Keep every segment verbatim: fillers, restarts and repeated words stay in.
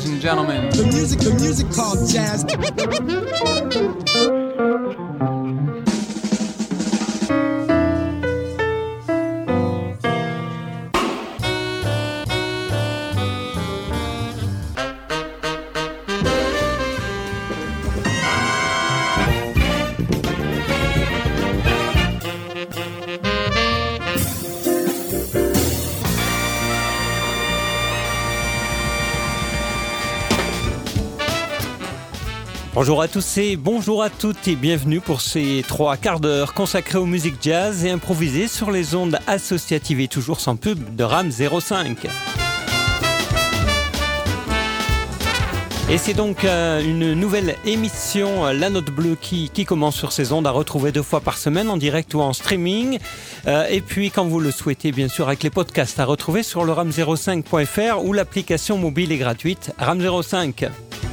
ladies and gentlemen. The music, the music called jazz. Bonjour à tous et bonjour à toutes et bienvenue pour ces trois quarts d'heure consacrés aux musiques jazz et improvisées sur les ondes associatives et toujours sans pub de RAM zéro cinq. Et c'est donc euh, une nouvelle émission, euh, La Note Bleue, qui, qui commence sur ces ondes à retrouver deux fois par semaine en direct ou en streaming. Euh, et puis, quand vous le souhaitez, bien sûr, avec les podcasts à retrouver sur le ram zéro cinq point f r ou l'application mobile est gratuite RAM zéro cinq.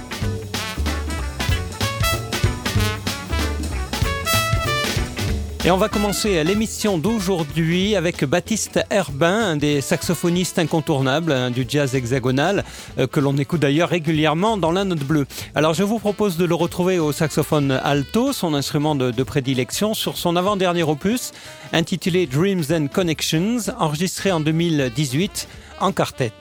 Et on va commencer l'émission d'aujourd'hui avec Baptiste Herbin, un des saxophonistes incontournables hein, du jazz hexagonal, euh, que l'on écoute d'ailleurs régulièrement dans La Note Bleue. Alors je vous propose de le retrouver au saxophone alto, son instrument de, de prédilection, sur son avant-dernier opus, intitulé Dreams and Connections, enregistré en deux mille dix-huit en quartet.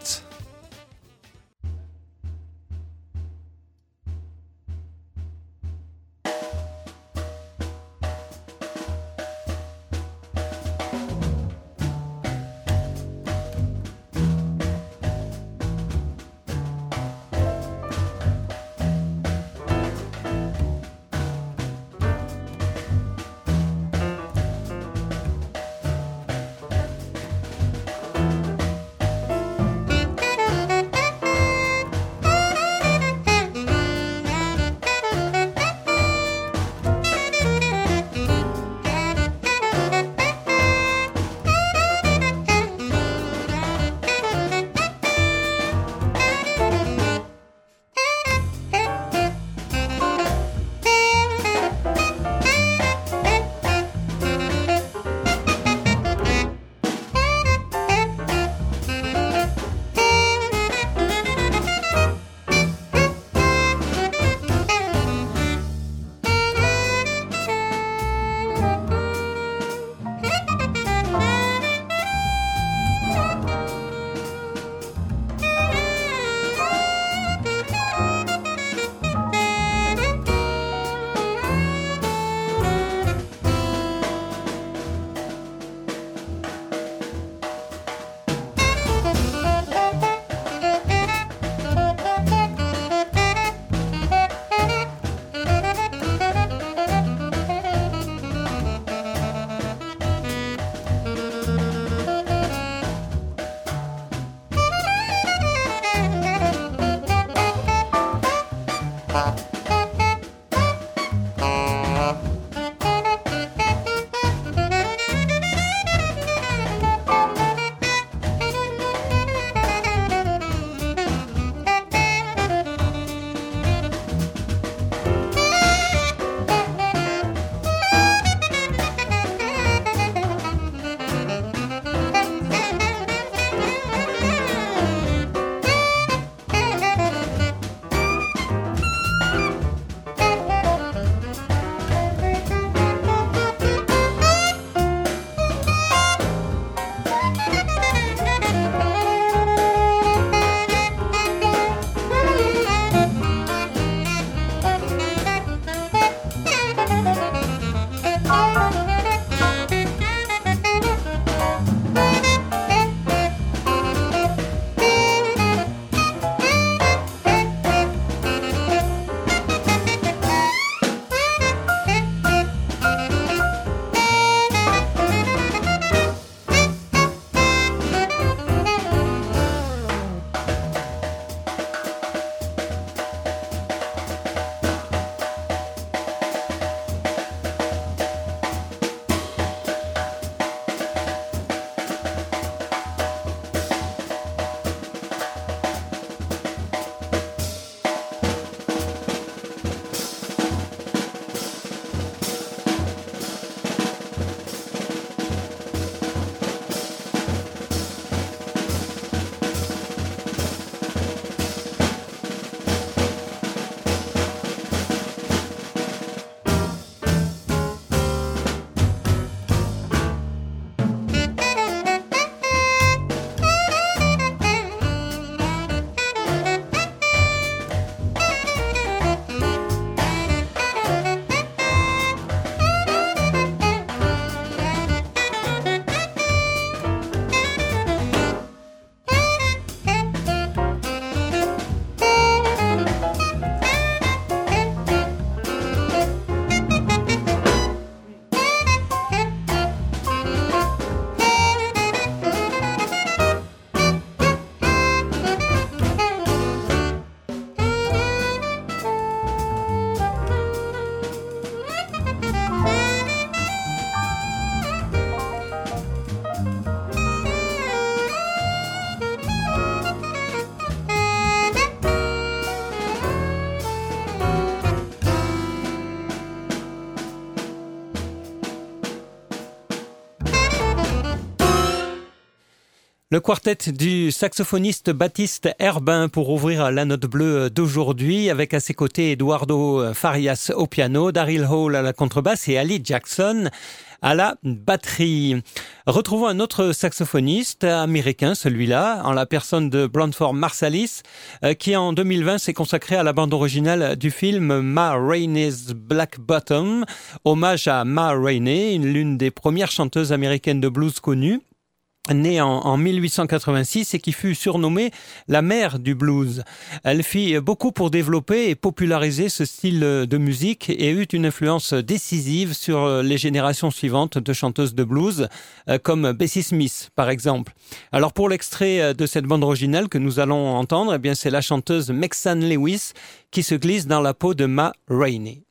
Le quartet du saxophoniste Baptiste Herbin pour ouvrir la note bleue d'aujourd'hui, avec à ses côtés Eduardo Farias au piano, Daryl Hall à la contrebasse et Ali Jackson à la batterie. Retrouvons un autre saxophoniste américain, celui-là, en la personne de Branford Marsalis, qui en deux mille vingt s'est consacré à la bande originale du film Ma Rainey's Black Bottom, hommage à Ma Rainey, l'une des premières chanteuses américaines de blues connues, née en, en mille huit cent quatre-vingt-six et qui fut surnommée la mère du blues. Elle fit beaucoup pour développer et populariser ce style de musique et eut une influence décisive sur les générations suivantes de chanteuses de blues, comme Bessie Smith, par exemple. Alors pour l'extrait de cette bande originale que nous allons entendre, eh bien c'est la chanteuse Mexan Lewis qui se glisse dans la peau de Ma Rainey.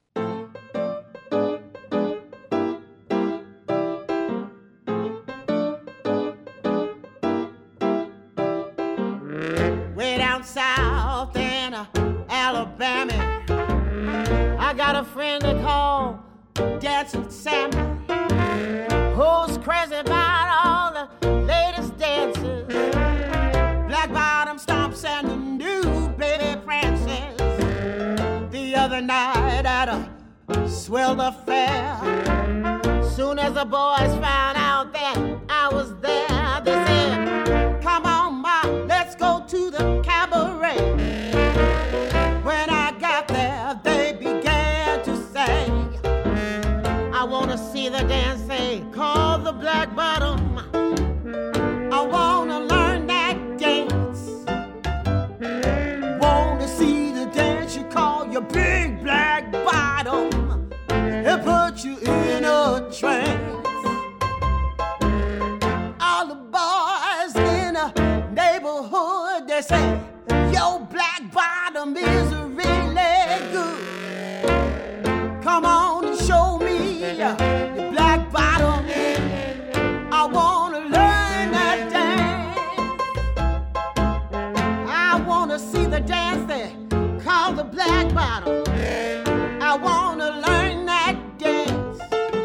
South in uh, Alabama, I got a friend they call Dancing Sammy, who's crazy about all the latest dances, black bottom stomps and the new baby prances. The other night at a swell affair, soon as the boys found out that I was there, they said, "Come on, Ma, let's go to the cabaret." When I got there, they began to say, "I wanna see the dance they call the black bottom. I wanna learn that dance. Wanna see the dance you call your big black bottom. It put you in a trance." All the boys in a neighborhood, they say, "Your black bottom is really good. Come on and show me your black bottom. I wanna learn that dance. I wanna see the dance they call the black bottom. I wanna learn that dance.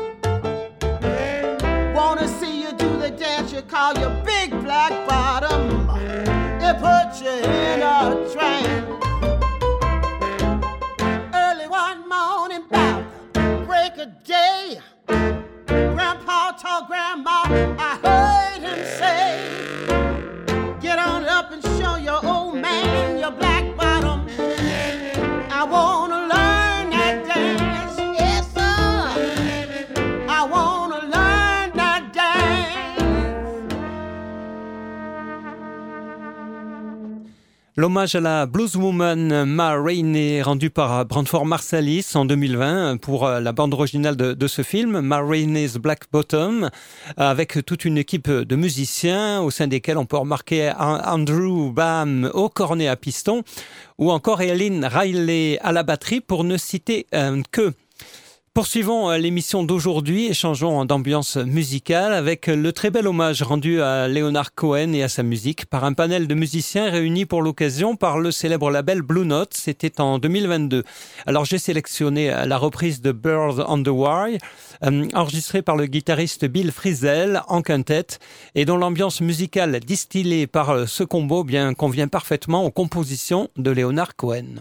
Wanna see you do the dance you call your big black bottom. It put you in a trance." Early one morning, about break of day, Grandpa told Grandma, I heard him say, "Get on up and show your old man your black bottom. I wanna learn that dance. Yes, sir. I wanna learn that dance." L'hommage à la blueswoman Ma Rainey rendu par Branford Marsalis en deux mille vingt pour la bande originale de, de ce film, Ma Rainey's Black Bottom, avec toute une équipe de musiciens au sein desquels on peut remarquer Andrew Bam au cornet à piston ou encore Eileen Riley à la batterie pour ne citer euh, que. Poursuivons l'émission d'aujourd'hui et changeons d'ambiance musicale avec le très bel hommage rendu à Leonard Cohen et à sa musique par un panel de musiciens réunis pour l'occasion par le célèbre label Blue Note. C'était en deux mille vingt-deux. Alors j'ai sélectionné la reprise de Bird on the Wire, euh, enregistrée par le guitariste Bill Frisell en quintette et dont l'ambiance musicale distillée par ce combo bien convient parfaitement aux compositions de Leonard Cohen.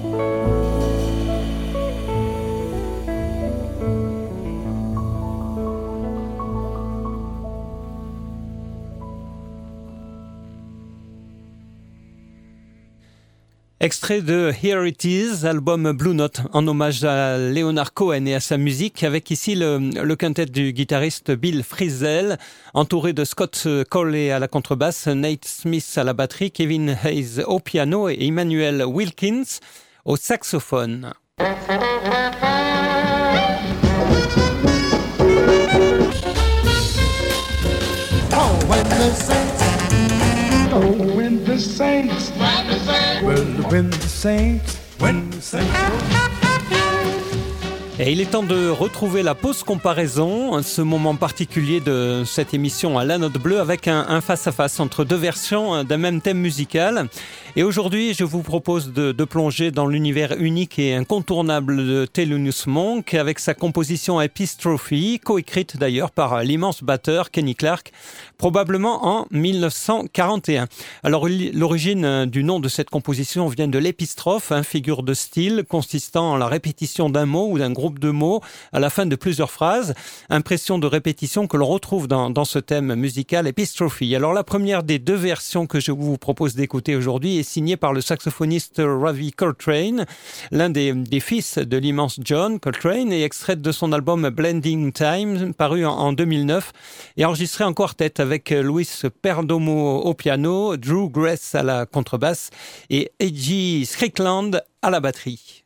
Extrait de Here It Is, album Blue Note, en hommage à Leonard Cohen et à sa musique, avec ici le, le quintet du guitariste Bill Frisell, entouré de Scott Corley à la contrebasse, Nate Smith à la batterie, Kevin Hayes au piano et Emmanuel Wilkins au saxophone. Oh, when the saints, oh, when the saints, well, when the saints, when the saints. Et il est temps de retrouver la pause comparaison, ce moment particulier de cette émission à la note bleue avec un, un face-à-face entre deux versions d'un même thème musical. Et aujourd'hui, je vous propose de, de plonger dans l'univers unique et incontournable de Thelonious Monk avec sa composition Epistrophe, coécrite d'ailleurs par l'immense batteur Kenny Clarke, probablement en dix-neuf cent quarante et un. Alors l'origine du nom de cette composition vient de l'épistrophe, hein, figure de style consistant en la répétition d'un mot ou d'un groupe de mots à la fin de plusieurs phrases, impression de répétition que l'on retrouve dans, dans ce thème musical Epistrophe. Alors la première des deux versions que je vous propose d'écouter aujourd'hui est signée par le saxophoniste Ravi Coltrane, l'un des, des fils de l'immense John Coltrane, et extraite de son album Blending Time, paru en, en deux mille neuf, et enregistré en quartet avec Louis Perdomo au piano, Drew Grace à la contrebasse et Edgy Strickland à la batterie.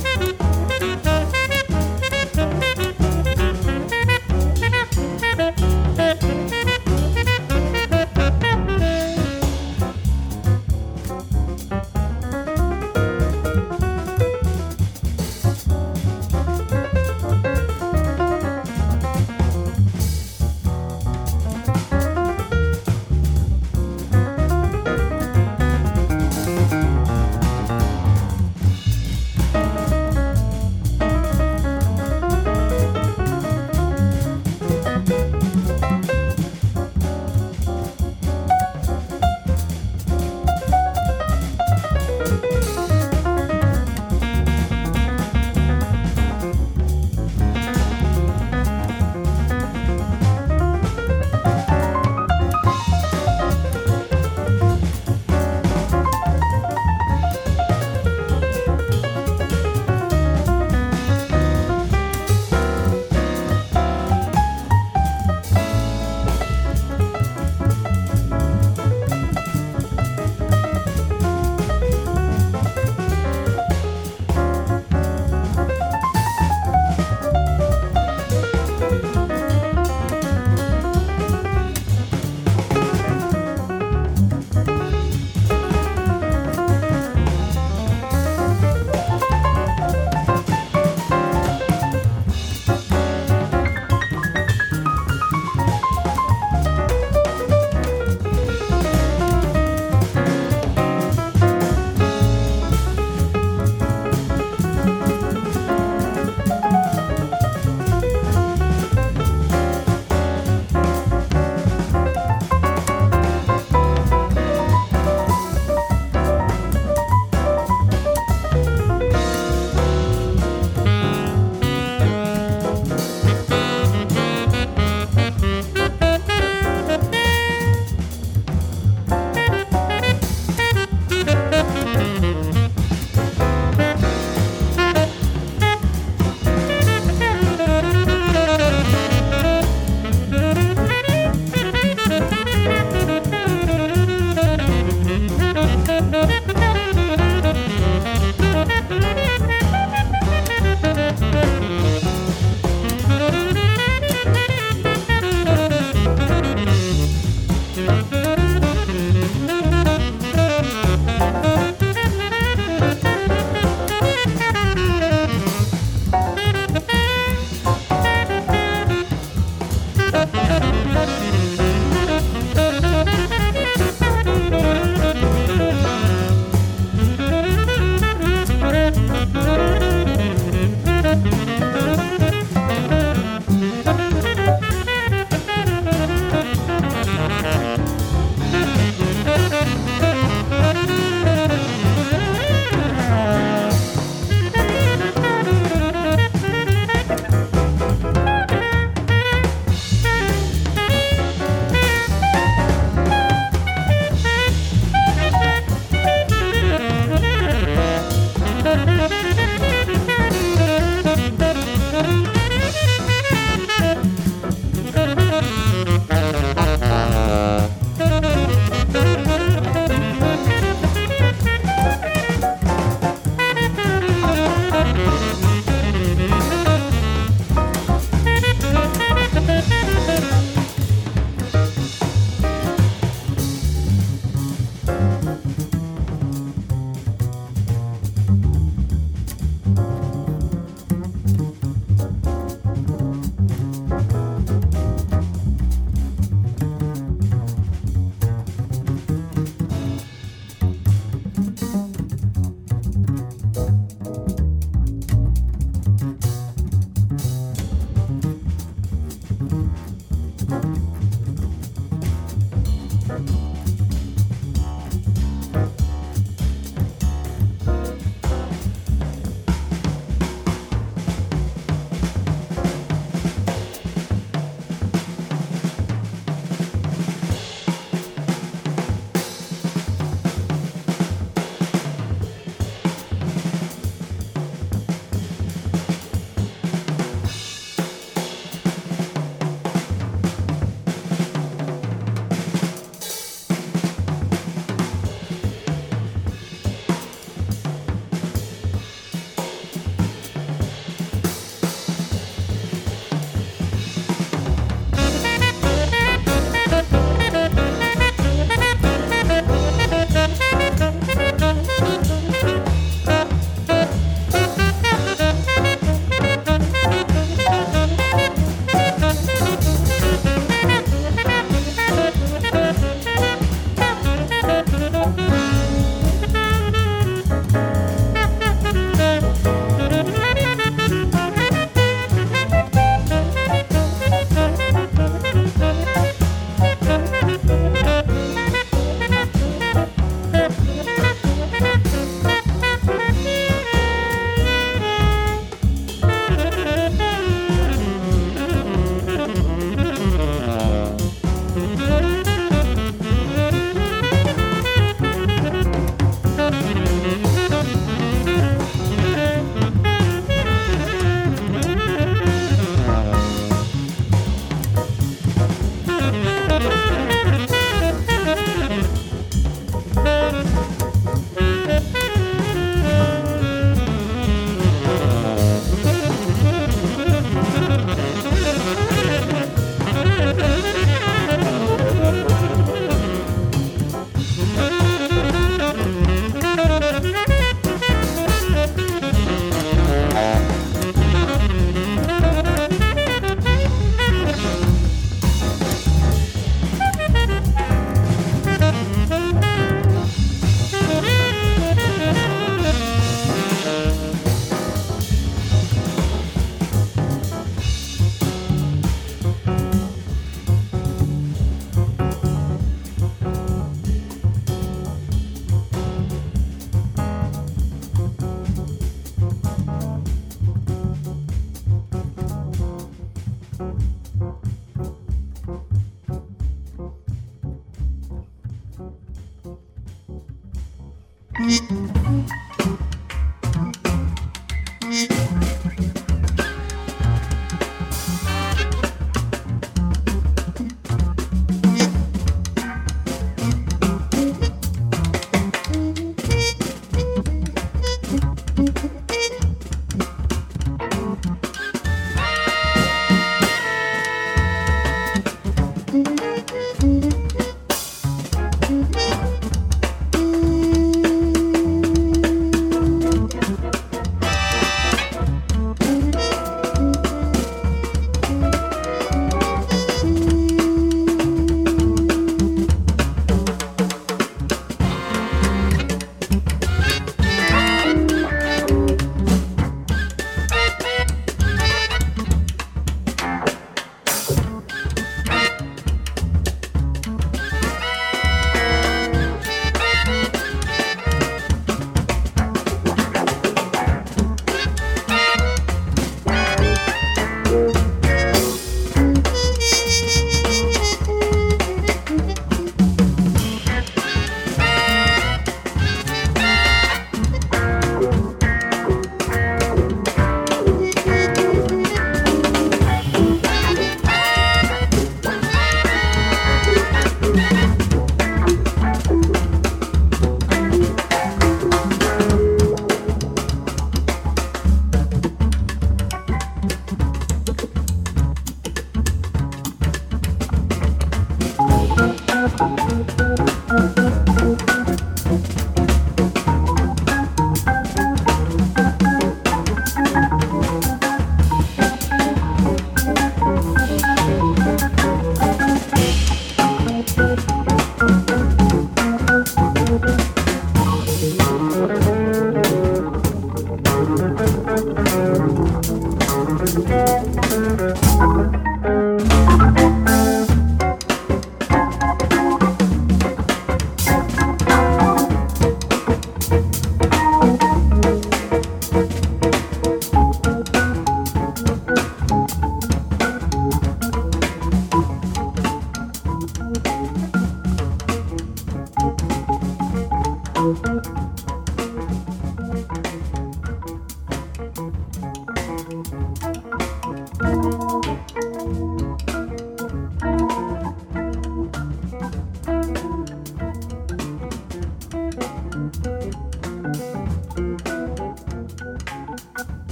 Thank you. Thank you.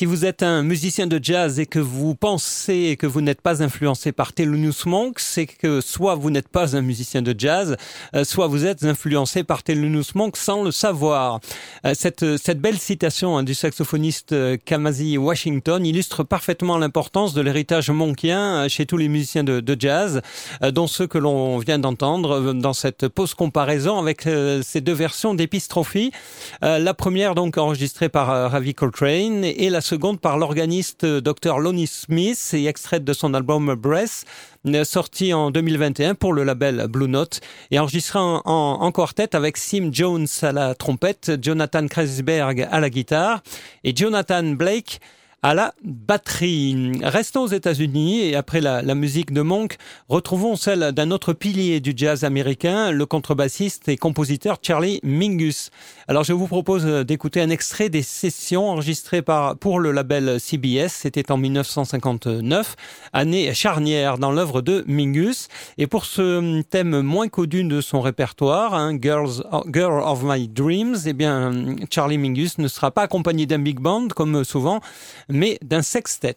Si vous êtes un musicien de jazz et que vous pensez que vous n'êtes pas influencé par Thelonious Monk, c'est que soit vous n'êtes pas un musicien de jazz, euh, soit vous êtes influencé par Thelonious Monk sans le savoir. Euh, cette, cette belle citation hein, du saxophoniste euh, Kamasi Washington illustre parfaitement l'importance de l'héritage monkien euh, chez tous les musiciens de, de jazz, euh, dont ceux que l'on vient d'entendre euh, dans cette pause comparaison avec euh, ces deux versions d'Epistrophe. Euh, la première donc enregistrée par euh, Ravi Coltrane et la seconde par l'organiste euh, docteur Lonnie Smith et extraite de son album Breath, euh, sorti en deux mille vingt et un pour le label Blue Note et enregistré en, en, en quartet avec Sim Jones à la trompette, Jonathan Kreisberg à la guitare et Jonathan Blake à la batterie. Restons aux États-Unis et après la, la musique de Monk, retrouvons celle d'un autre pilier du jazz américain, le contrebassiste et compositeur Charlie Mingus. Alors je vous propose d'écouter un extrait des sessions enregistrées par, pour le label C B S. C'était en dix-neuf cent cinquante-neuf, année charnière dans l'œuvre de Mingus. Et pour ce thème moins connu de son répertoire, hein, Girls, Girl of My Dreams, eh bien Charlie Mingus ne sera pas accompagné d'un big band comme souvent, mais d'un sextet.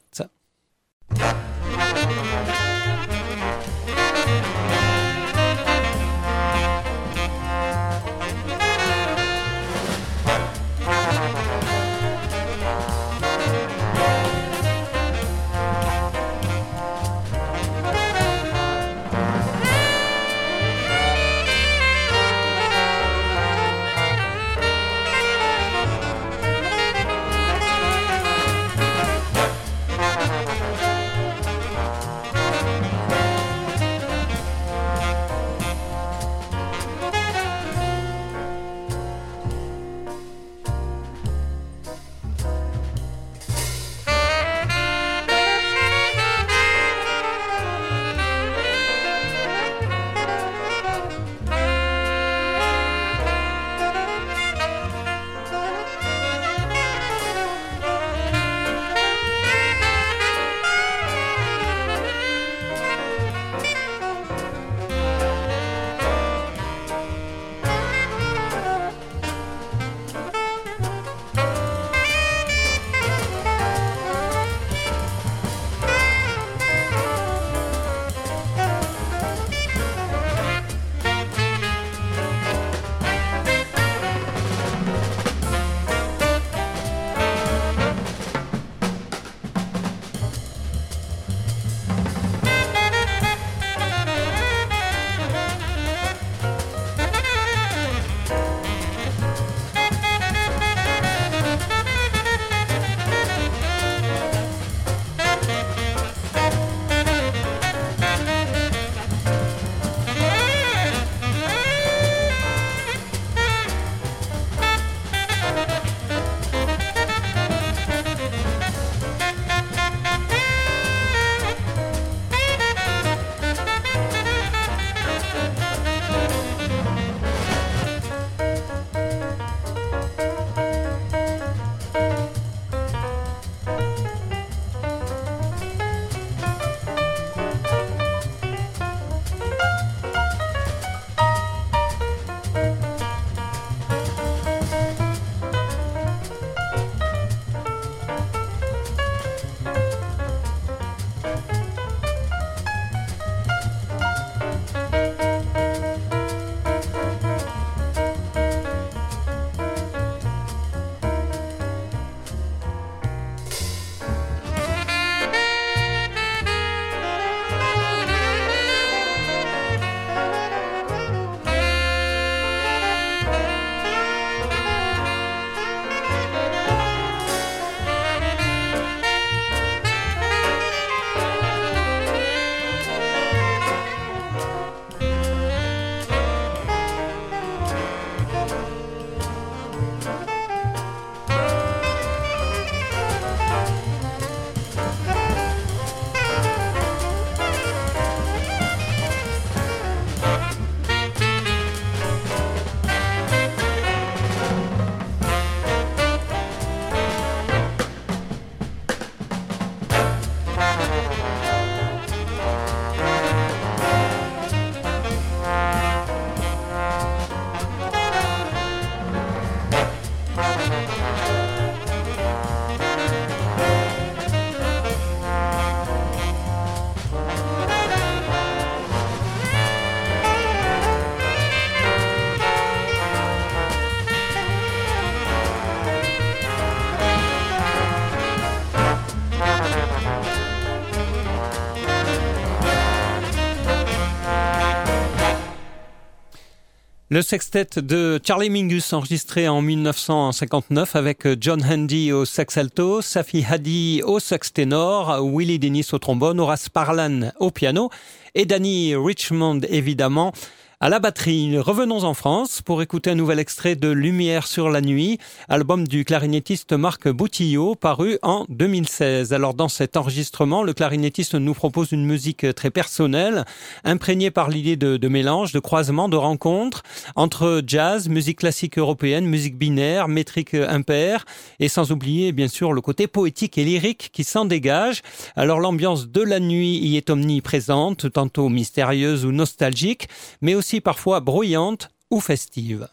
Le sextet de Charlie Mingus, enregistré en dix-neuf cent cinquante-neuf avec John Handy au sax alto, Safi Hadi au sax ténor, Willie Dennis au trombone, Horace Parlan au piano et Danny Richmond évidemment à la batterie. Revenons en France pour écouter un nouvel extrait de Lumière sur la nuit, album du clarinettiste Marc Boutillot, paru en deux mille seize. Alors dans cet enregistrement, le clarinettiste nous propose une musique très personnelle, imprégnée par l'idée de, de mélange, de croisement, de rencontre entre jazz, musique classique européenne, musique binaire, métrique impaire, et sans oublier bien sûr le côté poétique et lyrique qui s'en dégage. Alors l'ambiance de la nuit y est omniprésente, tantôt mystérieuse ou nostalgique, mais aussi aussi parfois bruyante ou festive.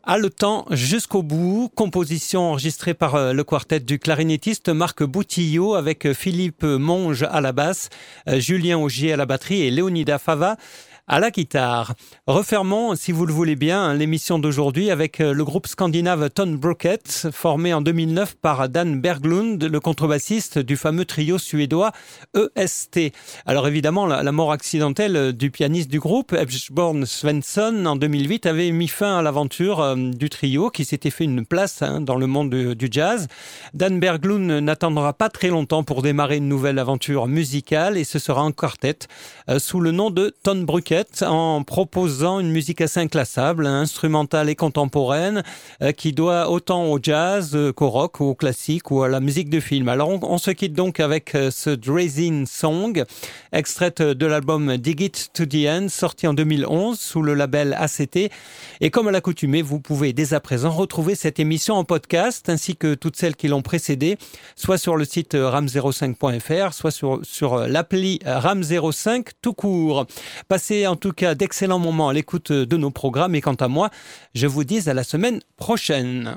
Haletant jusqu'au bout, composition enregistrée par le quartet du clarinettiste Marc Boutillot avec Philippe Monge à la basse, Julien Augier à la batterie et Leonida Fava à la guitare. Refermons, si vous le voulez bien, l'émission d'aujourd'hui avec le groupe scandinave Ton Broket, formé en deux mille neuf par Dan Berglund, le contrebassiste du fameux trio suédois E S T. Alors évidemment, la, la mort accidentelle du pianiste du groupe, Ebsborn Svensson, en deux mille huit, avait mis fin à l'aventure euh, du trio qui s'était fait une place hein, dans le monde du, du jazz. Dan Berglund n'attendra pas très longtemps pour démarrer une nouvelle aventure musicale et ce sera en quartet euh, sous le nom de Ton Broket, en proposant une musique assez inclassable, instrumentale et contemporaine, euh, qui doit autant au jazz euh, qu'au rock, ou au classique, ou à la musique de film. Alors on, on se quitte donc avec euh, ce Drazing Song, extraite de l'album Dig It to the End, sorti en deux mille onze sous le label A C T. Et comme à l'accoutumée, vous pouvez dès à présent retrouver cette émission en podcast, ainsi que toutes celles qui l'ont précédée, soit sur le site ram zéro cinq point f r, soit sur, sur l'appli ram zéro cinq tout court. Passez en tout cas d'excellents moments à l'écoute de nos programmes et quant à moi, je vous dis à la semaine prochaine.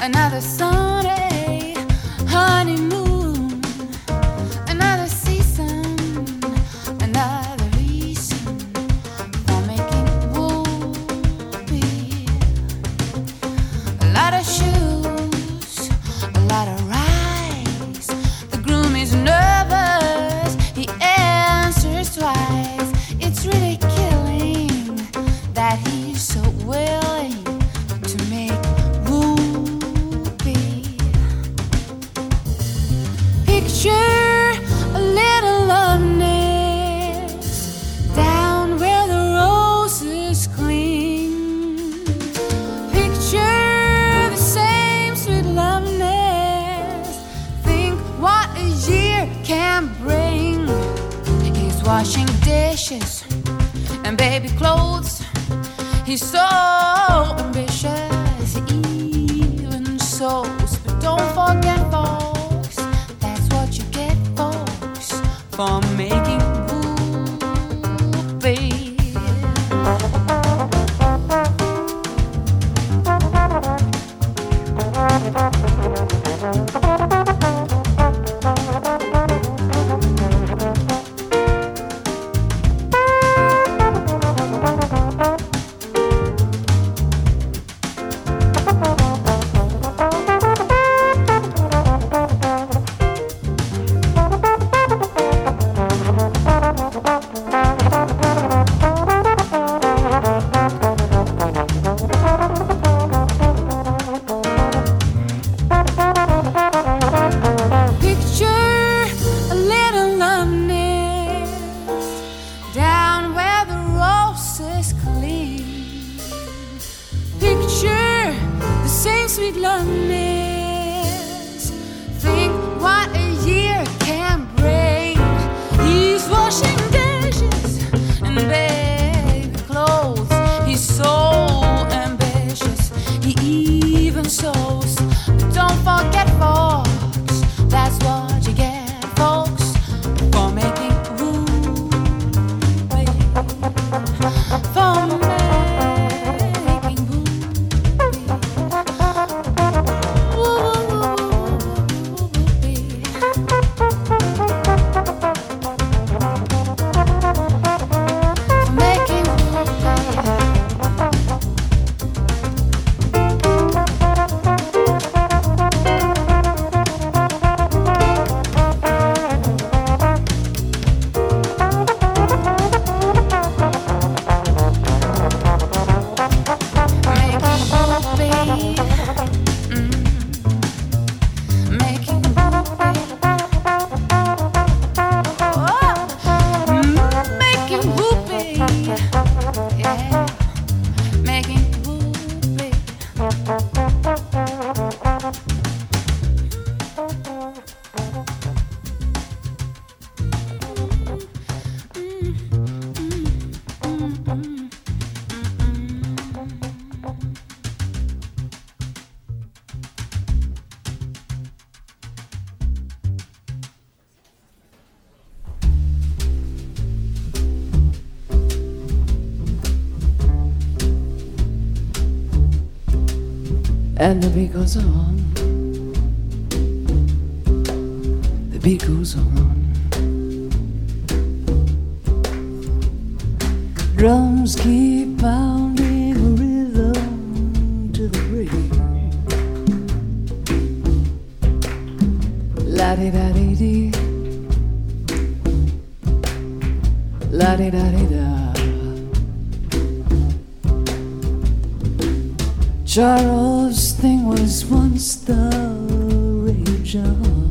another Sunday honeymoon, another season, another reason for making whoopee. A lot of shoes, a lot of rice. The groom is nervous, he answers twice. It's really killing that he's so willing to make whoopee. Picture a little love nest down where the roses cling. Picture the same sweet love nest. Think what a year can bring. He's washing dishes and baby clothes. He's so ambitious, he even sews. But don't forget, folks, that's what you get, folks, for making whoopee. Picture a little love nest down where the roses cling. Picture the same sweet love nest. Think what a year can bring. He's washing dishes and baby clothes. He's so ambitious, he even sews. But don't forget, folks, that's what you get, folks, for making whoopee. For making whoopee. Whoopee. For making whoopee. And the beat goes on. The beat goes on. Drums keep pounding a rhythm to the break. La-di-da-di-dee, la-di-da-di-da. Charles' thing was once the rage on.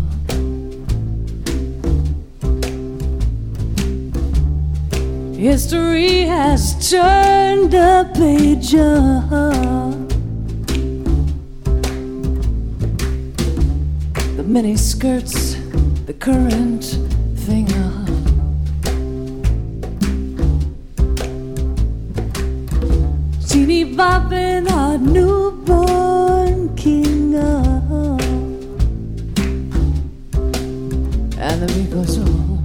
History has turned the page on. The mini skirts, the current thing on. Teeny bopping our newborn king on. And the beat goes on.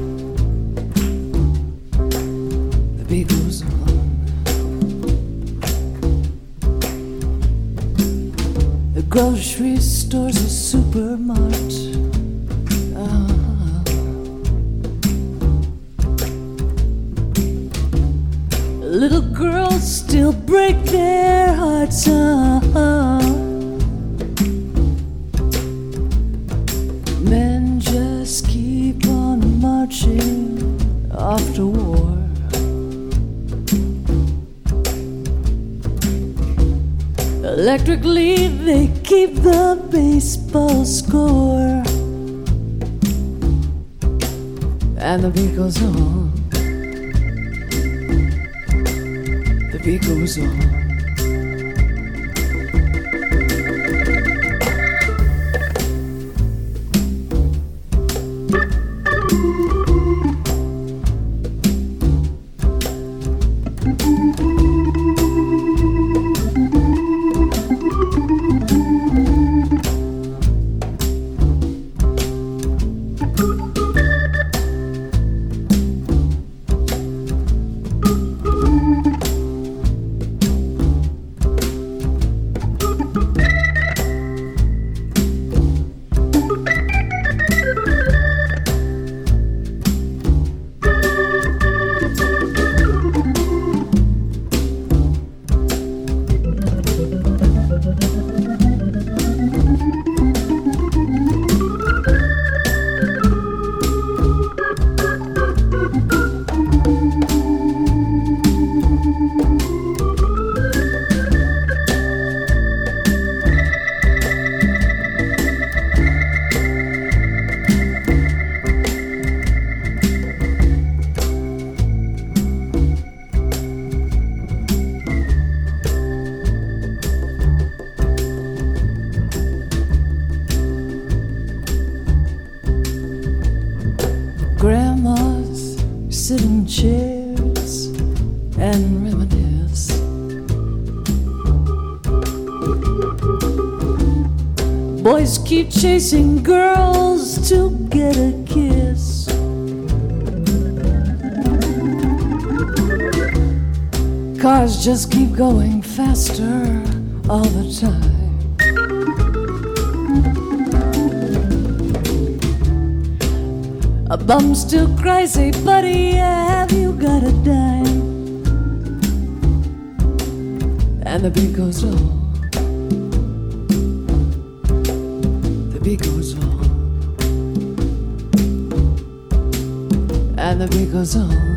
The beat goes on. The grocery store's a supermart. Uh-huh. Little girls still break their hearts. Uh-huh. Men just keep on marching off to war. Electrically, they keep the baseball score, and the beat goes on. The beat goes on. Grandmas sit in chairs and reminisce. Boys keep chasing girls to get a kiss. Cars just keep going faster all the time. A bum still cries, "Hey buddy, have you got a dime?" And the beat goes on. The beat goes on. And the beat goes on.